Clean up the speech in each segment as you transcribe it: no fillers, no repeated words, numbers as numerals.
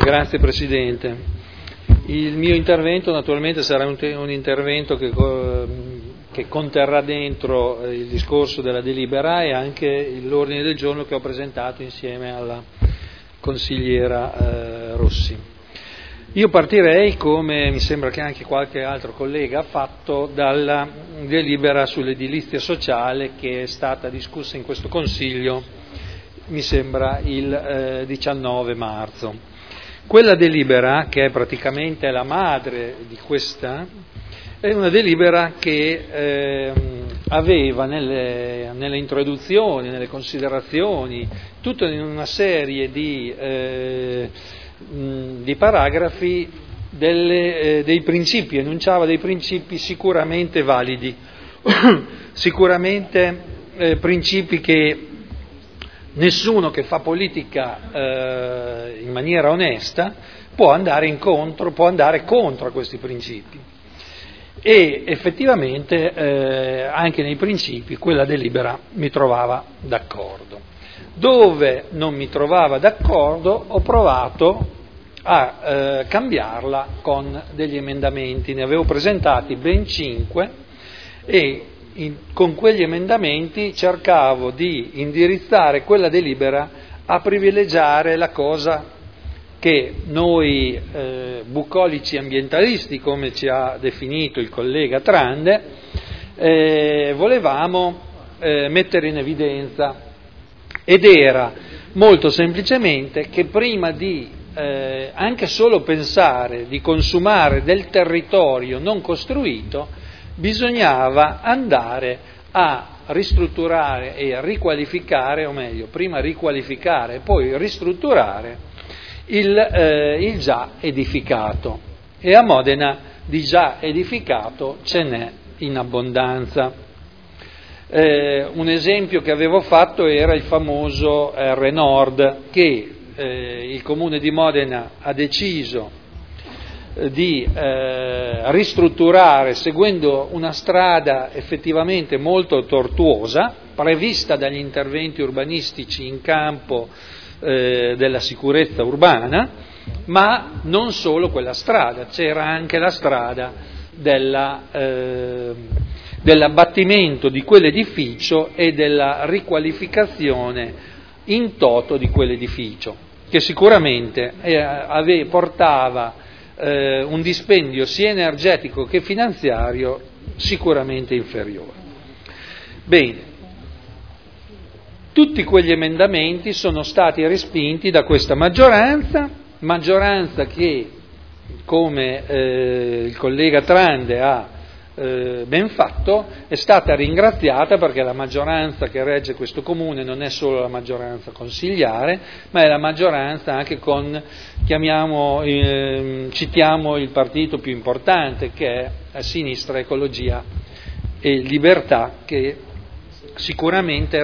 Grazie Presidente. Il mio intervento naturalmente sarà un intervento che conterrà dentro il discorso della delibera e anche l'ordine del giorno che ho presentato insieme alla consigliera Rossi. Io partirei, come mi sembra che anche qualche altro collega ha fatto, dalla delibera sull'edilizia sociale che è stata discussa in questo Consiglio, mi sembra il 19 marzo. Quella delibera, che è praticamente la madre di questa, è una delibera che aveva nelle introduzioni, nelle considerazioni, tutta una serie di paragrafi dei principi, enunciava dei principi sicuramente validi, sicuramente principi che nessuno che fa politica in maniera onesta può andare contro a questi principi. E effettivamente anche nei principi quella delibera mi trovava d'accordo. Dove non mi trovava d'accordo ho provato a cambiarla con degli emendamenti, ne avevo presentati ben 5 e con quegli emendamenti cercavo di indirizzare quella delibera a privilegiare la cosa che noi bucolici ambientalisti, come ci ha definito il collega Trande, volevamo mettere in evidenza, ed era molto semplicemente che prima di anche solo pensare di consumare del territorio non costruito bisognava andare a ristrutturare e riqualificare, o meglio, prima riqualificare e poi ristrutturare il già edificato. E a Modena di già edificato ce n'è in abbondanza. Un esempio che avevo fatto era il famoso R Nord, che il Comune di Modena ha deciso di ristrutturare seguendo una strada effettivamente molto tortuosa, prevista dagli interventi urbanistici in campo della sicurezza urbana, ma non solo quella strada, c'era anche la strada dell'abbattimento di quell'edificio e della riqualificazione in toto di quell'edificio, che sicuramente portava un dispendio sia energetico che finanziario sicuramente inferiore. Bene, tutti quegli emendamenti sono stati respinti da questa maggioranza che, come il collega Trande ha ben fatto, è stata ringraziata perché la maggioranza che regge questo comune non è solo la maggioranza consigliare, ma è la maggioranza anche citiamo il partito più importante, che è Sinistra, Ecologia e Libertà, che sicuramente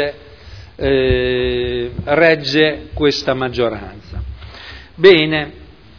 regge questa maggioranza. Bene,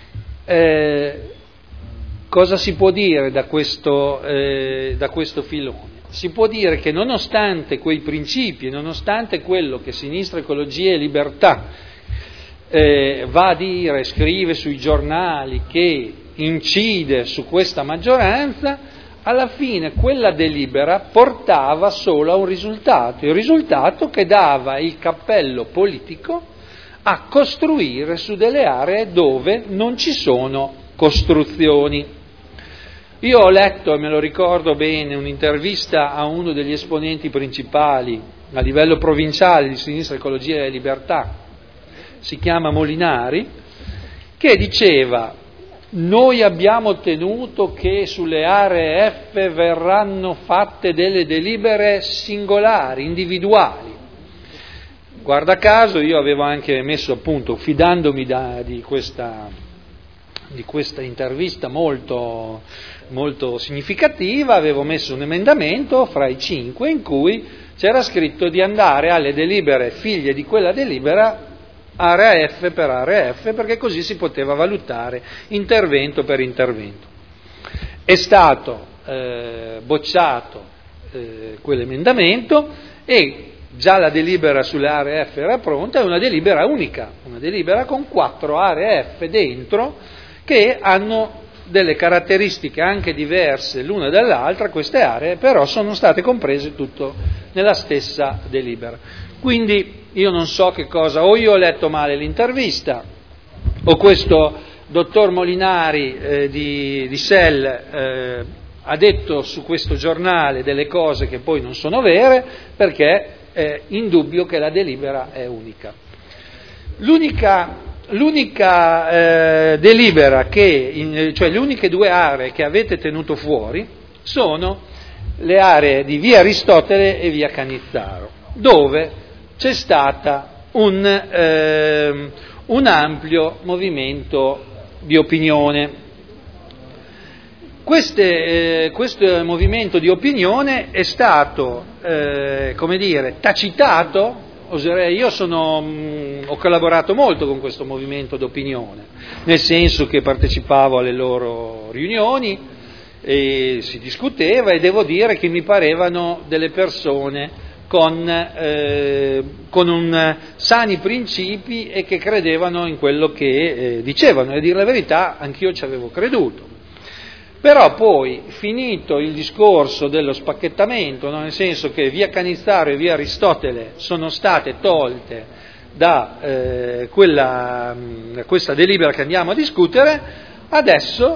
cosa si può dire da questo filone? Si può dire che nonostante quei principi, nonostante quello che Sinistra, Ecologia e Libertà va a dire, scrive sui giornali, che incide su questa maggioranza, alla fine quella delibera portava solo a un risultato, il risultato che dava il cappello politico a costruire su delle aree dove non ci sono costruzioni. Io ho letto, e me lo ricordo bene, un'intervista a uno degli esponenti principali a livello provinciale di Sinistra, Ecologia e Libertà, si chiama Molinari, che diceva: noi abbiamo ottenuto che sulle aree F verranno fatte delle delibere singolari, individuali. Guarda caso io avevo anche messo, appunto, fidandomi di questa intervista molto, molto significativa, avevo messo un emendamento fra i 5 in cui c'era scritto di andare alle delibere figlie di quella delibera area F per area F, perché così si poteva valutare intervento per intervento. È stato bocciato quell'emendamento e già la delibera sulle aree F era pronta, è una delibera unica, una delibera con 4 aree F dentro che hanno delle caratteristiche anche diverse l'una dall'altra. Queste aree però sono state comprese tutto nella stessa delibera. Quindi io non so che cosa, o io ho letto male l'intervista, o questo dottor Molinari di SEL ha detto su questo giornale delle cose che poi non sono vere, perché è indubbio che la delibera è unica. L'unica delibera cioè le uniche 2 aree che avete tenuto fuori sono le aree di via Aristotele e via Canizzaro, dove c'è stata un ampio movimento di opinione. Questo movimento di opinione è stato, tacitato, oserei, io ho collaborato molto con questo movimento di opinione, nel senso che partecipavo alle loro riunioni e si discuteva, e devo dire che mi parevano delle persone con sani principi e che credevano in quello che dicevano, e a dire la verità anch'io ci avevo creduto. Però poi, finito il discorso dello spacchettamento, no? Nel senso che via Canizzaro e via Aristotele sono state tolte da questa delibera che andiamo a discutere, adesso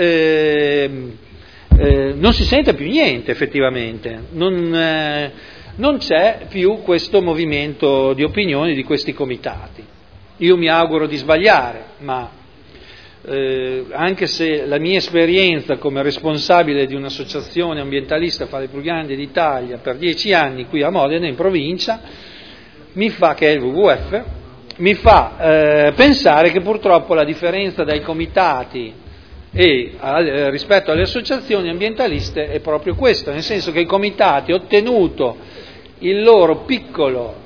non si sente più niente effettivamente, non c'è più questo movimento di opinioni di questi comitati. Io mi auguro di sbagliare, ma anche se la mia esperienza come responsabile di un'associazione ambientalista fra le più grandi d'Italia per 10 anni qui a Modena, in provincia, che è il WWF, mi fa pensare che purtroppo la differenza dai comitati rispetto alle associazioni ambientaliste è proprio questa, nel senso che i comitati, ottenuto il loro piccolo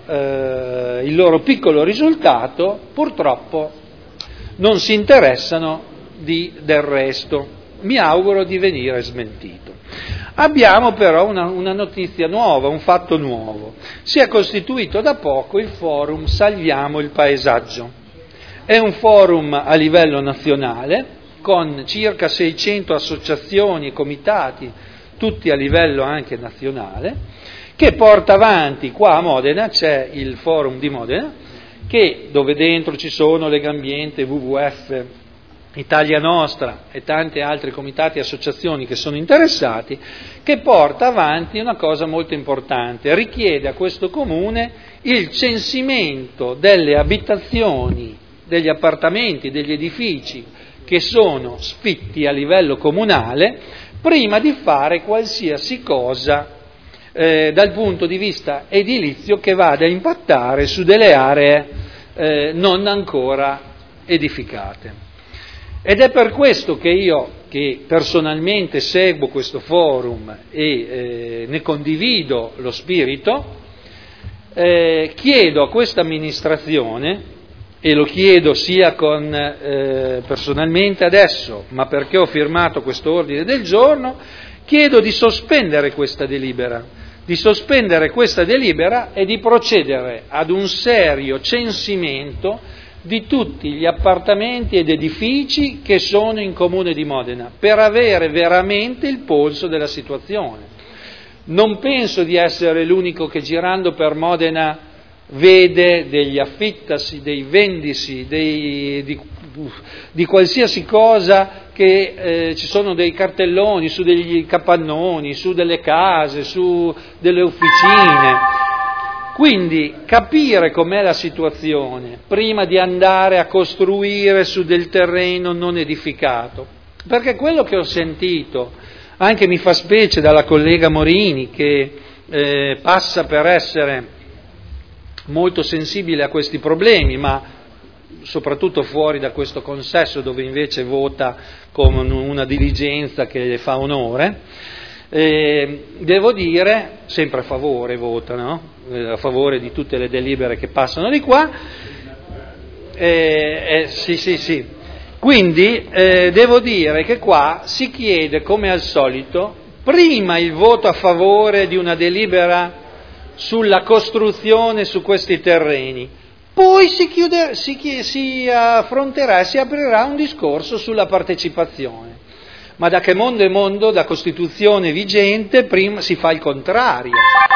risultato, purtroppo non si interessano del resto. Mi auguro di venire smentito. Abbiamo però una notizia nuova, un fatto nuovo. Si è costituito da poco il forum Salviamo il Paesaggio. È un forum a livello nazionale con circa 600 associazioni e comitati, tutti a livello anche nazionale, che porta avanti qua a Modena, c'è il forum di Modena, dove dentro ci sono Legambiente, WWF, Italia Nostra e tanti altri comitati e associazioni che sono interessati, che porta avanti una cosa molto importante: richiede a questo comune il censimento delle abitazioni, degli appartamenti, degli edifici che sono sfitti a livello comunale, prima di fare qualsiasi cosa dal punto di vista edilizio che vada a impattare su delle aree non ancora edificate. Ed è per questo che io, che personalmente seguo questo forum e ne condivido lo spirito, chiedo a questa amministrazione, e lo chiedo sia personalmente adesso, ma perché ho firmato questo ordine del giorno, chiedo di sospendere questa delibera e di procedere ad un serio censimento di tutti gli appartamenti ed edifici che sono in Comune di Modena, per avere veramente il polso della situazione. Non penso di essere l'unico che girando per Modena vede degli affittasi, dei vendisi, di qualsiasi cosa, che ci sono dei cartelloni su degli capannoni, su delle case, su delle officine. Quindi capire com'è la situazione prima di andare a costruire su del terreno non edificato, perché quello che ho sentito, anche mi fa specie dalla collega Morini, che passa per essere molto sensibile a questi problemi, ma soprattutto fuori da questo consesso dove invece vota con una diligenza che le fa onore, devo dire, sempre a favore vota, no? A favore di tutte le delibere che passano di qua, sì. Quindi devo dire che qua si chiede, come al solito, prima il voto a favore di una delibera sulla costruzione su questi terreni. Poi si affronterà e si aprirà un discorso sulla partecipazione. Ma da che mondo è mondo, da Costituzione vigente, prima si fa il contrario.